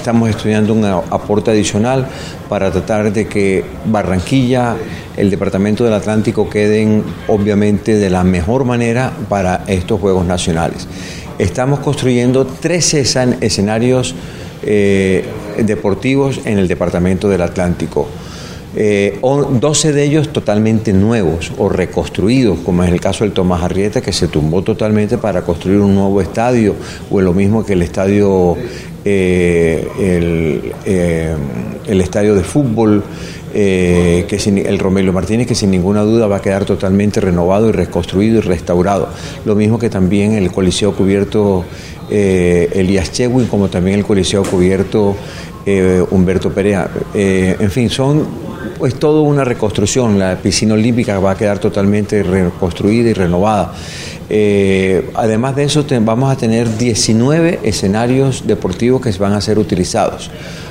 estamos estudiando un aporte adicional para tratar de que Barranquilla, el Departamento del Atlántico queden obviamente de la mejor manera para estos Juegos Nacionales. Estamos construyendo 13 escenarios deportivos en el Departamento del Atlántico. 12 de ellos totalmente nuevos o reconstruidos, como es el caso del Tomás Arrieta, que se tumbó totalmente para construir un nuevo estadio, o lo mismo que el estadio el estadio de fútbol, el Romelio Martínez, que sin ninguna duda va a quedar totalmente renovado y reconstruido y restaurado. Lo mismo que también el Coliseo Cubierto Elías Chewin, como también el Coliseo Cubierto Humberto Perea. En fin, es toda una reconstrucción. La piscina olímpica va a quedar totalmente reconstruida y renovada. Además de eso, vamos a tener 19 escenarios deportivos que van a ser utilizados.